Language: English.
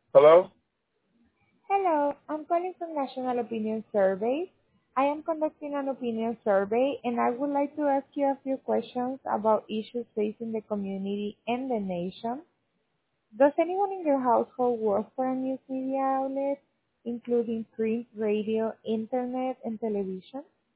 Hello? Hello, I'm calling from National Opinion Survey. I am conducting an opinion survey and I would like to ask you a few questions about issues facing the community and the nation. Does anyone in your household work for a news media outlet, including print, radio, internet, and television?